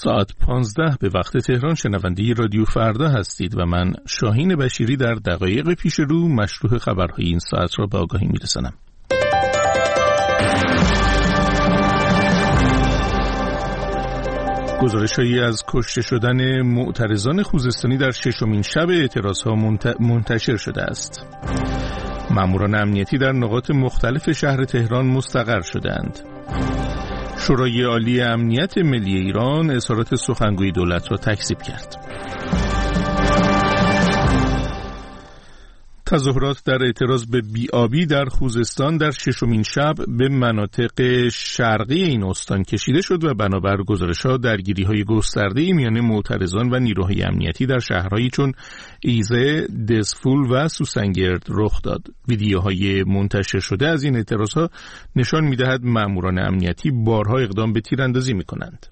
ساعت 15 به وقت تهران شنونده رادیو فردا هستید و من شاهین بشیری در دقایق پیش رو مشروح خبرهای این ساعت را به آگاهی میرسانم. گزارش‌هایی از کشته شدن معترضان خوزستانی در ششمین شب اعتراضها منتشر شده است. ماموران امنیتی در نقاط مختلف شهر تهران مستقر شدند. شورای عالی امنیت ملی ایران اظهارات سخنگوی دولت را تکذیب کرد. تظاهرات در اعتراض به بی‌آبی در خوزستان در ششمین شب به مناطق شرقی این استان کشیده شد و بنابر گزارش‌ها درگیری‌های گسترده‌ای میان معترضان و نیروهای امنیتی در شهرهایی چون ایزه، دزفول و سوسنگرد رخ داد. ویدیوهای منتشر شده از این اعتراضها نشان می‌دهد ماموران امنیتی بارها اقدام به تیراندازی می‌کنند.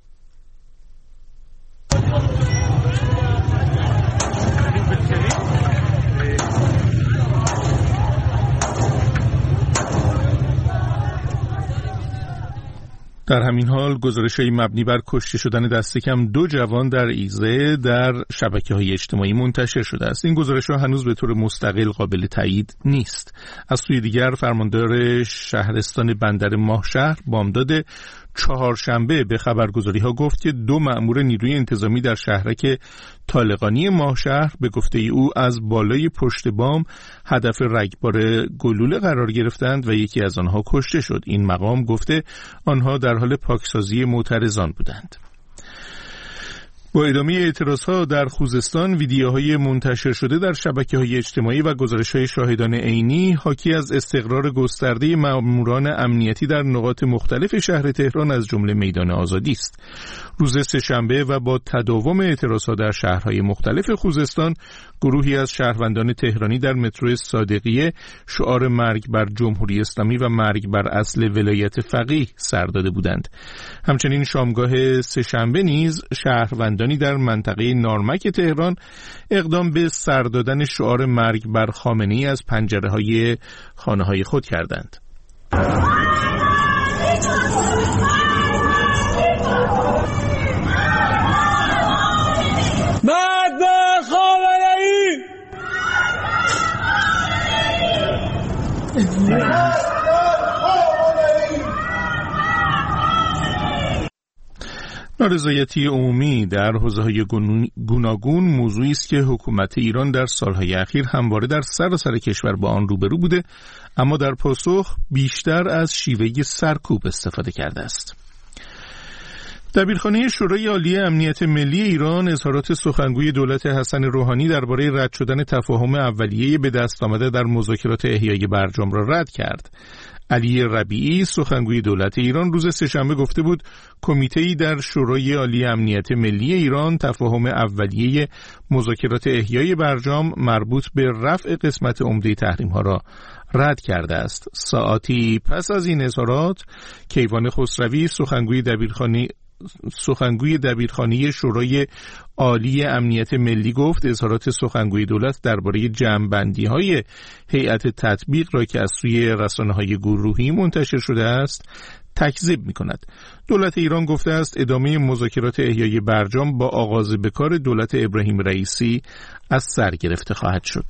در همین حال گزارش‌های مبنی بر کشته شدن دست کم 2 جوان در ایزه در شبکه‌های اجتماعی منتشر شده است. این گزارش‌ها هنوز به طور مستقل قابل تایید نیست. از سوی دیگر فرماندار شهرستان بندر ماهشهر بامداد چهارشنبه به خبرگزاری‌ها گفت که 2 مأمور نیروی انتظامی در شهرک طالقانی ماهشهر به گفته او از بالای پشت بام هدف رگبار گلوله قرار گرفتند و یکی از آنها کشته شد. این مقام گفته آنها در حال پاکسازی معترضان بودند. با ادامه اعتراضها در خوزستان، ویدیوهای منتشر شده در شبکه‌های اجتماعی و گزارش‌های شاهدان عینی حاکی از استقرار گسترده ماموران امنیتی در نقاط مختلف شهر تهران از جمله میدان آزادی است. روز سه‌شنبه و با تداوم اعتراضها در شهرهای مختلف خوزستان، گروهی از شهروندان تهرانی در مترو صادقیه شعار مرگ بر جمهوری اسلامی و مرگ بر اصل ولایت فقیه سر داده بودند. همچنین شامگاه سه‌شنبه نیز شهروندانی در منطقه نارمک تهران اقدام به سر دادن شعار مرگ بر خامنه‌ای از پنجره‌های خانه‌های خود کردند. نارضایتی عمومی در حوزه‌های گوناگون موضوعی است که حکومت ایران در سالهای اخیر همواره در سراسر کشور با آن روبرو بوده، اما در پاسخ بیشتر از شیوه سرکوب استفاده کرده است. دبیرخانه شورای عالی امنیت ملی ایران اظهارات سخنگوی دولت حسن روحانی درباره رد شدن تفاهم اولیه به دست آمده در مذاکرات احیای برجام را رد کرد. علی ربیعی سخنگوی دولت ایران روز سه‌شنبه گفته بود کمیته‌ای در شورای عالی امنیت ملی ایران تفاهم اولیه مذاکرات احیای برجام مربوط به رفع قسمت عمده تحریم‌ها را رد کرده است. ساعاتی پس از این اظهارات کیوان خسروی سخنگوی دبیرخانه شورای عالی امنیت ملی گفت اظهارات سخنگوی دولت درباره جمع‌بندی‌های هیئت تطبیق را که از سوی رسانه‌های گروهی منتشر شده است تکذیب می‌کند. دولت ایران گفته است ادامه مذاکرات احیای برجام با آغاز به کار دولت ابراهیم رئیسی از سر گرفته خواهد شد.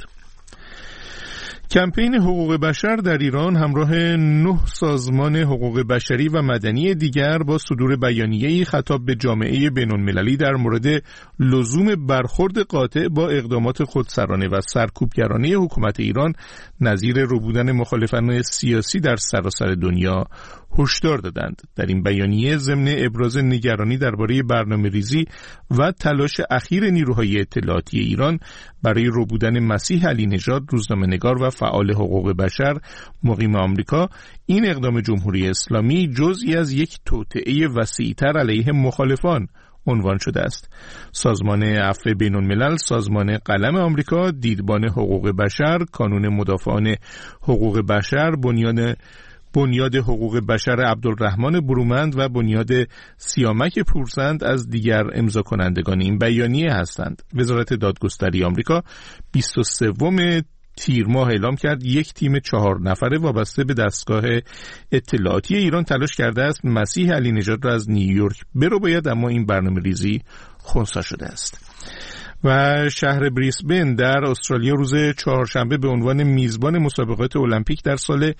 کمپین حقوق بشر در ایران همراه 9 سازمان حقوق بشری و مدنی دیگر با صدور بیانیه‌ای خطاب به جامعه بین‌المللی در مورد لزوم برخورد قاطع با اقدامات خودسرانه و سرکوبگرانه حکومت ایران نظیر ربودن مخالفان سیاسی در سراسر دنیا هشدار دادند. در این بیانیه ضمن ابراز نگرانی درباره برنامه‌ریزی و تلاش اخیر نیروهای اطلاعاتی ایران برای ربودن مسیح علی نژاد، روزنامه‌نگار و فعال حقوق بشر مقیم آمریکا، این اقدام جمهوری اسلامی جزئی از یک توطئه وسیع‌تر علیه مخالفان عنوان شده است. سازمان عفو بین‌الملل، سازمان قلم آمریکا، دیدبان حقوق بشر، کانون مدافعان حقوق بشر، بنیاد حقوق بشر عبدالرحمن برومند و بنیاد سیامک پورسند از دیگر امضا کنندگان این بیانیه هستند. وزارت دادگستری آمریکا 23 تیر ماه اعلام کرد یک تیم 4 نفره وابسته به دستگاه اطلاعاتی ایران تلاش کرده است مسیح علی نژاد را از نیویورک برباید، اما این برنامه‌ریزی خنثی شده است. و شهر بریسبن در استرالیا روز چهارشنبه به عنوان میزبان مسابقات المپیک در سال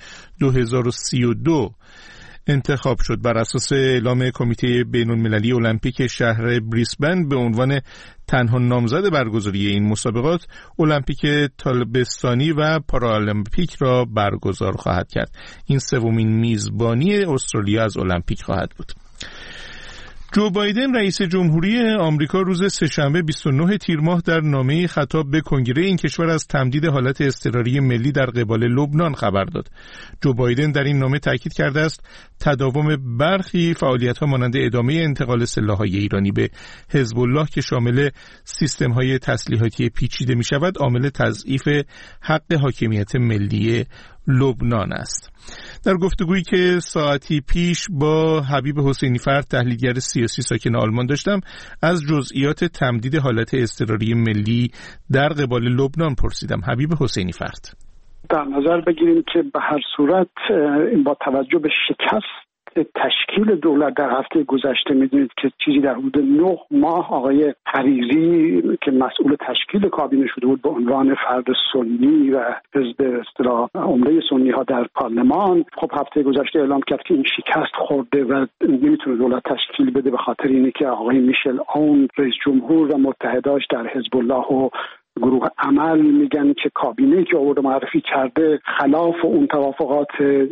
2032 انتخاب شد. بر اساس اعلام کمیته بین‌المللی المپیک شهر بریسبن به عنوان تنها نامزد برگزاری این مسابقات، المپیک تابستانی و پارالمپیک را برگزار خواهد کرد. این سومین میزبانی استرالیا از المپیک خواهد بود. جو بایدن رئیس جمهوری آمریکا روز سه‌شنبه 29 تیر ماه در نامه‌ای خطاب به کنگره این کشور از تمدید حالت اضطراری ملی در قبال لبنان خبر داد. جو بایدن در این نامه تاکید کرده است تداوم برخی فعالیت‌ها مانند ادامه انتقال سلاح‌های ایرانی به حزب الله که شامل سیستم‌های تسلیحاتی پیچیده می‌شود عامل تضعیف حق حاکمیت ملی لبنان است. در گفتگویی که ساعتی پیش با حبیب حسینی فرد تحلیلگر سیاسی ساکن آلمان داشتم، از جزئیات تمدید حالت اضطراری ملی در قبال لبنان پرسیدم. حبیب حسینی فرد: در نظر بگیریم که به هر صورت با توجه به شکست تشکیل دولت در هفته گذشته، میدونید که چیزی در حدود 9 ماه آقای حریری که مسئول تشکیل کابینه شده بود به عنوان فرد سنی و حزب اصطلاح عمده سنی ها در پارلمان، خب هفته گذشته اعلام کرد که این شکست خورده و نمیتونه دولت تشکیل بده، به خاطر اینه که آقای میشل اون رئیس جمهور و متحداش در حزب الله و گروه عمل میگن که کابینه‌ای که آورده معرفی کرده خلاف اون توافقات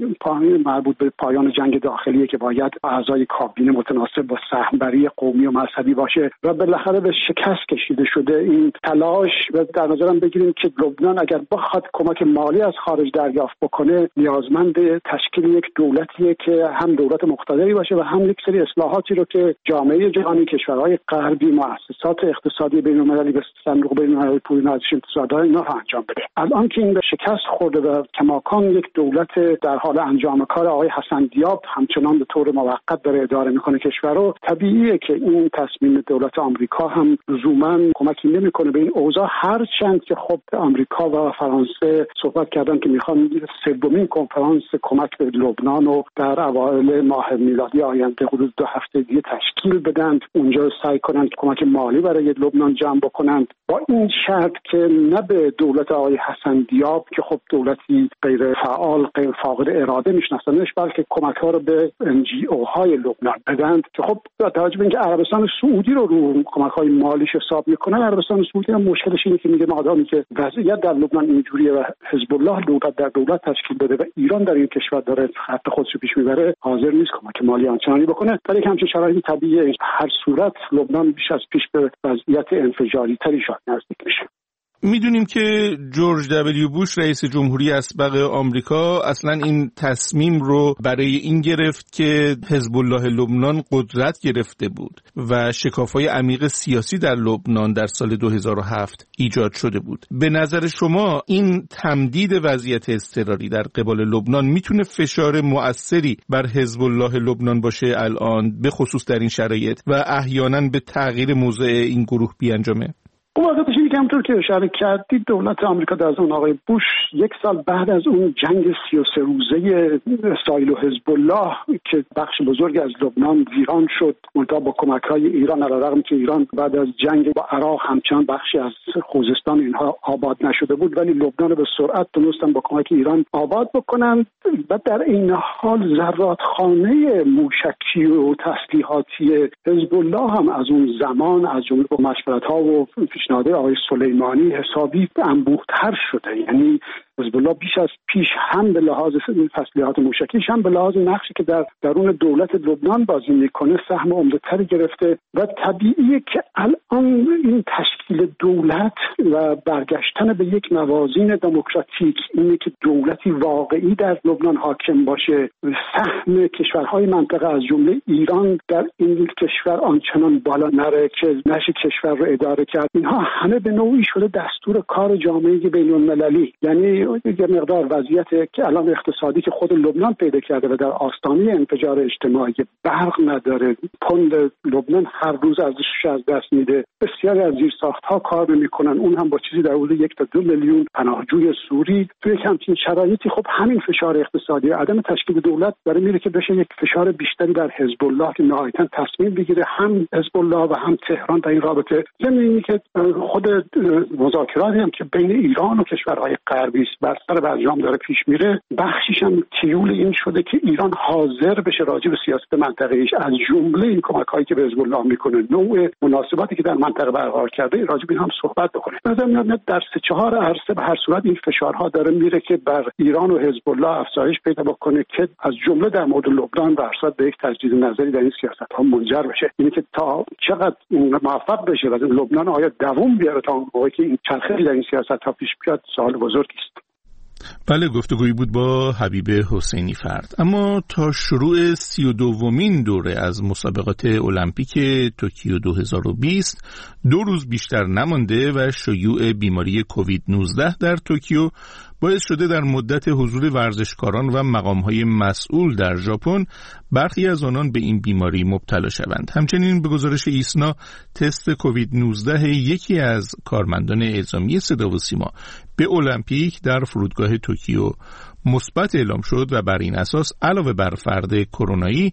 مربوط به پایان جنگ داخلیه که باید اعضای کابینه متناسب با سهم‌بری قومی و مذهبی باشه و بالاخره به شکست کشیده شده این تلاش. و در نظرم بگیریم که لبنان اگر بخواد کمک مالی از خارج دریافت بکنه نیازمند تشکیل یک دولتیه که هم دولت مقتدری باشه و هم یک سری اصلاحاتی رو که جامعه جهانی، کشورهای غربی، مؤسسات اقتصادی بین‌المللی به صندوق بین‌المللی نازش انتصادهای اینا رو انجام بده. الان که این به شکست خورده و کماکان یک دولت در حال انجام کار آقای حسن دیاب همچنان به طور موقت داره اداره میکنه کشور رو، طبیعیه که این تصمیم دولت آمریکا هم لزوما کمکی نمیکنه به این اوضاع، هرچند که خب آمریکا و فرانسه صحبت کردن که میخوان سومین کنفرانس کمک به لبنان رو در اوایل ماه میلادی آینده حدود 2 هفته دیگه تشکیل بدن، اونجا سعی کنن کمک مالی برای لبنان جمع بکنن، با این شرط که نه به دولت آقای حسن دیاب که خب دولتی غیر فعال، غیر فاقد اراده میشناسنش، بلکه کمک ها رو به NGO های لبنان بدن که خب با توجه به اینکه عربستان سعودی رو کمک های مالیش حساب میکنن، عربستان سعودی هم مشکلش اینه که میگه مادامی که وضعیت در لبنان اینجوریه و حزب الله دولت در دولت تشکیل بده و ایران در این کشور داره خط خودش رو پیش میبره، حاضر نیست کمک مالی آنچنانی بکنه. ولی همچنین شرایط طبیعیه، هر صورت لبنان بیش از پیش به وضعیت انفجاری تری شاید نزدیک میشه. میدونیم که جورج دبلیو بوش رئیس جمهوری اسبق آمریکا اصلا این تصمیم رو برای این گرفت که حزب الله لبنان قدرت گرفته بود و شکاف‌های عمیق سیاسی در لبنان در سال 2007 ایجاد شده بود. به نظر شما این تمدید وضعیت اضطراری در قبال لبنان میتونه فشار مؤثری بر حزب الله لبنان باشه الان، به خصوص در این شرایط، و احیانا به تغییر موضع این گروه بیانجامه؟ واقعیتش اینه که همونطور که اشاره کردید دولت آمریکا در زمان آقای بوش 1 سال بعد از اون جنگ 33 روزه اسرائیل و حزب الله که بخش بزرگی از لبنان ویران شد، منتها با کمک‌های ایران، علیرغم که ایران بعد از جنگ با عراق همچنان بخشی از خوزستان اینها آباد نشده بود، ولی لبنان رو به سرعت تونستن با کمک ایران آباد بکنن و در این حال زرادخانه موشکی و تسلیحاتی حزب الله هم از اون زمان از جمله با مشورت‌ها و پیشنهاد آقای سلیمانی حسابی انبوه‌تر شده. یعنی حزب الله بیش از پیش هم به لحاظ تسلیحات موشکیش هم به لحاظ نقشی که در درون دولت لبنان بازی میکنه سهم عمده‌تری گرفته و طبیعیه که الان این تشکیل دولت و برگشتن به یک موازین دموکراتیک، اینه که دولتی واقعی در لبنان حاکم باشه، سهم کشورهای منطقه از جمله ایران در این کشور آنچنان بالا نره که نشه کشور رو اداره کرد، اینها همه به نوعی شده دستور کار جامعه بین‌المللی. یعنی یه مقدار وضعیت که الان اقتصادی که خود لبنان پیدا کرده و در آستانه انفجار اجتماعی، برق نداره، پوند لبنان هر روز ارزشش از دست میده، بسیاری از زیرساخت‌ها کار نمی‌کنن، اون هم با چیزی در حدود 1 تا 2 میلیون پناهجوی سوری. توی همچین شرایطی خب همین فشار اقتصادی، عدم تشکیل دولت داره میره که بشه یک فشار بیشتری در حزب الله که نهایتاً تصمیم بگیره، هم حزب الله و هم تهران در این رابطه. ضمن اینکه که خود مذاکراتی هم که بین ایران و کشورهای غربی بر سر برجام داره پیش میره، بخشیش هم تیول این شده که ایران حاضر بشه راجع به سیاست منطقه‌ایش، از جمله این کمک‌هایی که به حزب الله میکنه، نوع مناسباتی که در منطقه برقرار کرده، راجع به این هم صحبت بکنه. نظر میاد در 3-4 عرصه به هر صورت این فشارها داره میره که بر ایران و حزب الله افزایش پیدا بکنه که از جمله در مورد لبنان به هر صورت به یک تجدید نظری در این سیاست‌ها منجر بشه. یعنی که تا چقدر موفق بشه و لبنان آیا دوام بیاره تا موقعی که این چرخه‌ای در این سیاست‌ها پیش بیاد، سوال بزرگی است. بله، گفتگویی بود با حبیب حسینی فرد. اما تا شروع 32مین دوره از مسابقات المپیک توکیو 2020 2 روز بیشتر نمانده و شیوع بیماری کووید 19 در توکیو باعث شده در مدت حضور ورزشکاران و مقام‌های مسئول در ژاپن برخی از آنان به این بیماری مبتلا شوند. همچنین به گزارش ایسنا تست کووید 19 یکی از کارمندان اعزامی صدا و سیما به المپیک در فرودگاه توکیو مثبت اعلام شد و بر این اساس علاوه بر فرد کرونایی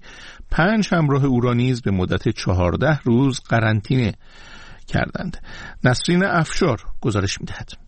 5 همراه او را نیز به مدت 14 روز قرنطینه کردند. نسرین افشار گزارش می‌دهد.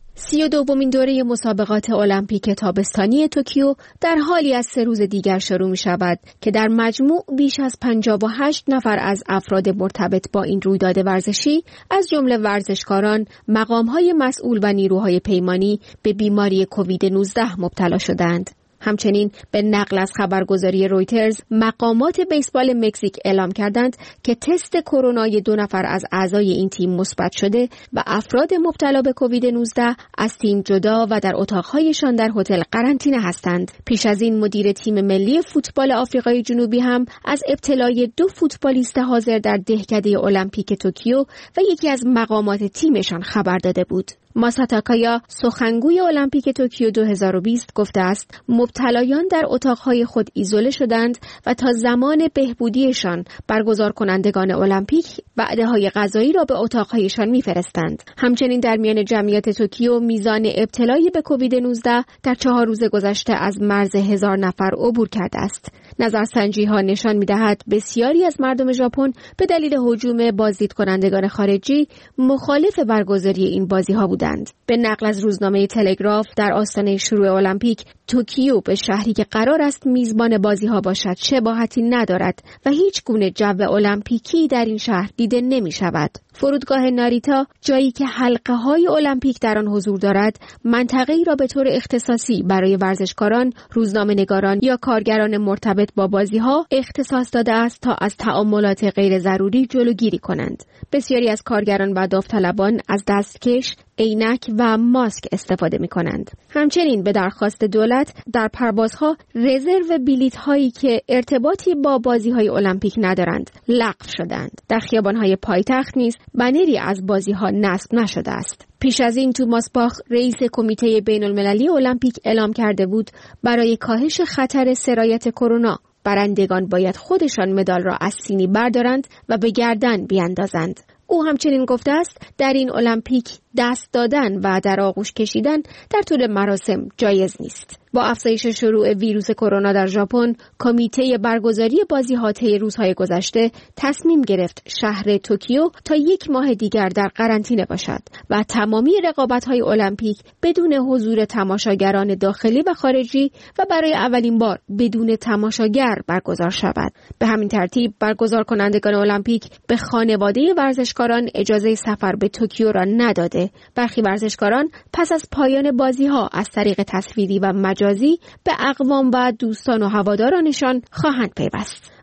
32مین دوره مسابقات المپیک تابستانی توکیو در حالی از 3 روز دیگر شروع می شود که در مجموع بیش از 58 نفر از افراد مرتبط با این رویداد ورزشی از جمله ورزشکاران، مقام‌های مسئول و نیروهای پیمانی به بیماری کووید 19 مبتلا شدند. همچنین به نقل از خبرگزاری رویترز مقامات بیسبال مکزیک اعلام کردند که تست کرونای 2 نفر از اعضای این تیم مثبت شده و افراد مبتلا به کووید 19 از تیم جدا و در اتاقهایشان در هتل قرنطینه هستند. پیش از این مدیر تیم ملی فوتبال آفریقای جنوبی هم از ابتلای 2 فوتبالیست حاضر در دهکده المپیک توکیو و یکی از مقامات تیمشان خبر داده بود. ماساتاکایا سخنگوی المپیک توکیو 2020 گفته است مبتلایان در اتاقهای خود ایزوله شدند و تا زمان بهبودیشان برگزار کنندگان المپیک وعده‌های غذایی را به اتاقهایشان می‌فرستند. همچنین در میان جمعیت توکیو میزان ابتلای به کووید 19 در 4 روز گذشته از مرز 1000 نفر عبور کرده است. نظرسنجی‌ها نشان می‌دهد بسیاری از مردم ژاپن به دلیل هجوم بازدید کنندگان خارجی مخالف برگزاری این بازی‌ها بودند. به نقل از روزنامه تلگراف در آستانه شروع المپیک، توکیو به شهری که قرار است میزبان بازی‌ها باشد شباهتی ندارد و هیچ گونه جو المپیکی در این شهر دیده نمی‌شود. فرودگاه ناریتا، جایی که حلقه‌های المپیک در آن حضور دارد، منطقه‌ای را به طور اختصاصی برای ورزشکاران، روزنامه‌نگاران یا کارگران مرتبط با بازی‌ها اختصاص داده است تا از تعاملات غیر ضروری جلوگیری کنند. بسیاری از کارگران و داوطلبان از دستکش، عینک و ماسک استفاده می‌کنند. همچنین به درخواست دولت در پروازها رزرو بلیط‌هایی که ارتباطی با بازی‌های المپیک ندارند لغو شدند. در خیابان‌های پایتخت نیز بنری از بازی‌ها نصب نشده است. پیش از این توماس باخ رئیس کمیته بین‌المللی المپیک اعلام کرده بود برای کاهش خطر سرایت کرونا برندگان باید خودشان مدال را از سینی بردارند و به گردن بیاندازند. او همچنین گفته است در این المپیک دست دادن و در آغوش کشیدن در طول مراسم جایز نیست. با افزایش شروع ویروس کرونا در ژاپن، کمیته برگزاری بازی‌ها طی روزهای گذشته تصمیم گرفت شهر توکیو تا 1 ماه دیگر در قرنطینه باشد و تمامی رقابت‌های المپیک بدون حضور تماشاگران داخلی و خارجی و برای اولین بار بدون تماشاگر برگزار شود. به همین ترتیب برگزار کنندگان المپیک به خانواده ورزشکاران اجازه سفر به توکیو را نداده. برخی ورزشکاران پس از پایان بازی‌ها از طریق تصویری و مجازی به اقوام و دوستان و هوادارانشان خواهند پیوست.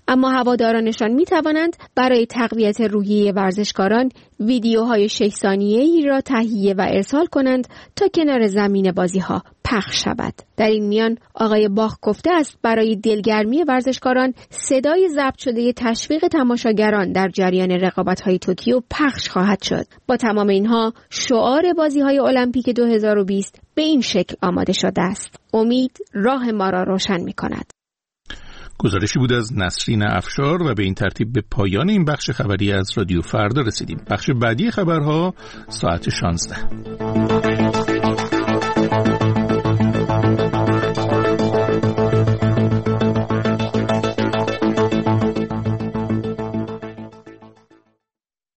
اما هوادارانشان می توانند برای تقویت روحیه ورزشکاران ویدیوهای 6 ثانیه‌ای را تهیه و ارسال کنند تا کنار زمین بازی‌ها پخش شود. در این میان آقای باخ گفته است برای دلگرمی ورزشکاران صدای ضبط شده تشویق تماشاگران در جریان رقابت‌های توکیو پخش خواهد شد. با تمام اینها شعار بازی‌های المپیک 2020 به این شکل آماده شده است: امید راه ما را روشن می‌کند. گزارشی بود از نسرین افشار و به این ترتیب به پایان این بخش خبری از رادیو فردا رسیدیم. بخش بعدی خبرها ساعت 16.